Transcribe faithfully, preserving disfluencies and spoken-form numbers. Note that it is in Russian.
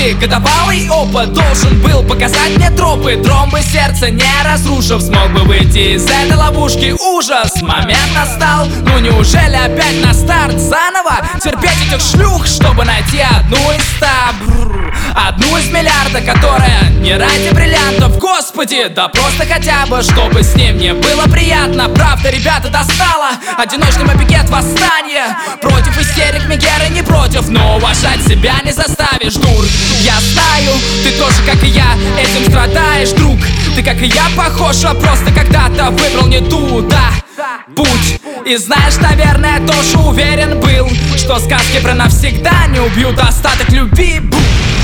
годы. Годовалый опыт должен был показать мне тропы. Тромбы сердца не разрушив, смог бы выйти из этой ловушки. Ужас, момент настал. Ну неужели опять на старт заново? Терпеть этих шлюх, чтобы найти одну из ста. Бррр. Одну из миллиарда, которая не ради бриллиантов. Господи, да просто хотя бы, чтобы с ним мне было приятно. Правда, ребята, достало. Одиночный мопед восстание. Против истерик Мегеры не против, но уважать себя не заставишь, дур. Я знаю, ты тоже, как и я, этим страдаешь, друг. Ты, как и я, похож, а просто когда-то выбрал не туда путь. И знаешь, наверное, тоже уверен был, что сказки про навсегда не убьют остаток любви. Бу.